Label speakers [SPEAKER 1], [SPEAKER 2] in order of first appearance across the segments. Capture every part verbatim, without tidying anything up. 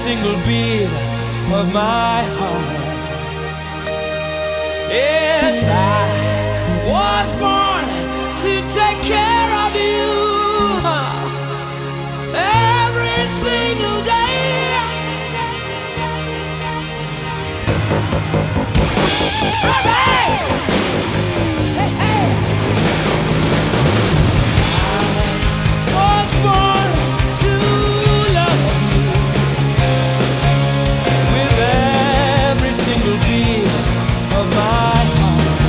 [SPEAKER 1] single beat of my heart. Yes, I was born to take care of you every single day. Hey, hey, hey. I was born to love you with every single beat of my heart.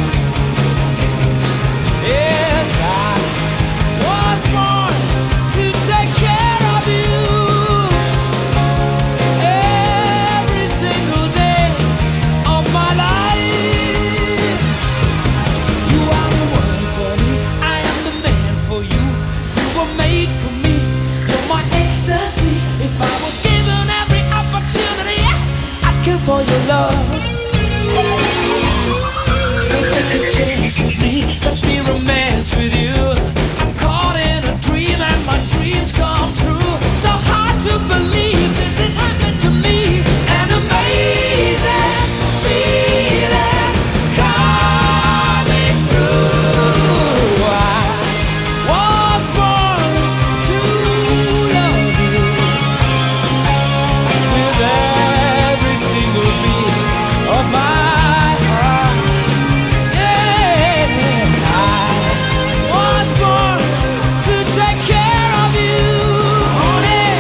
[SPEAKER 1] Yes, I was born to take care of you every single day of my life. You are the one for me, I am the man for you. You were made for me, you're my ecstasy. If I was given every opportunity, I'd kill for your love. So take a chance with me, let me romance with you. I'm caught in a dream and my dreams come true. So hard to believe this is happening to me. An amazing feeling coming through. I was born to love you with every single beat of my heart. Yeah, I was born to take care of you, honey,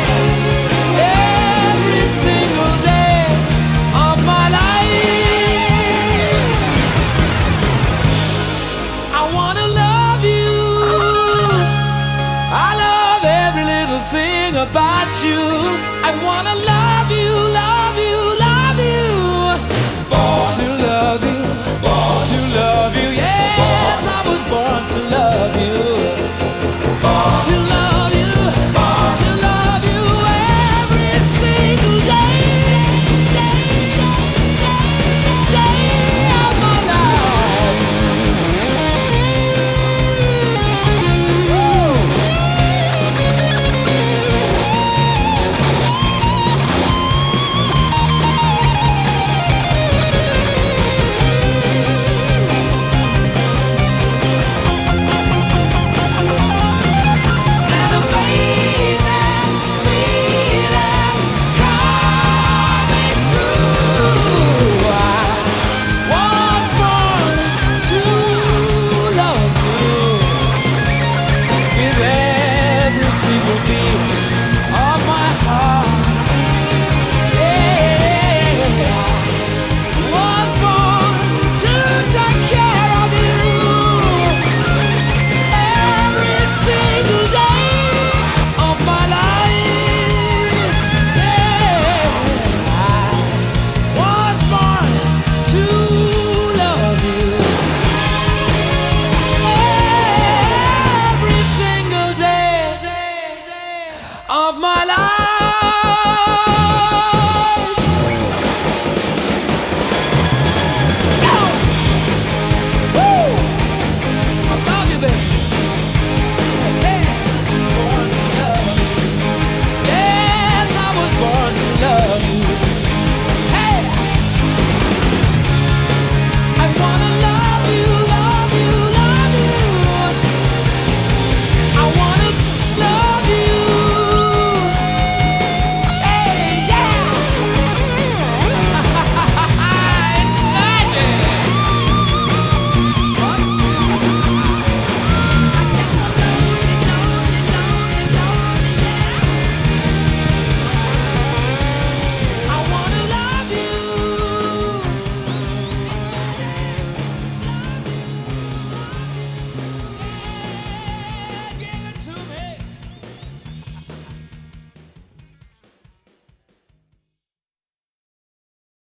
[SPEAKER 1] every single day of my life. I wanna love you. I love every little thing about you. I wanna love you, love you, love you. Born to love you, born to love you. Yes, I was born to love you. Born to love you, born to love you every single day, day, day, day of my life. An amazing feeling coming through. I was born to love you with every single beat of my heart. Yeah, I was born to take care of you every single day of my life. Yeah, I was born to love you every single day of my life.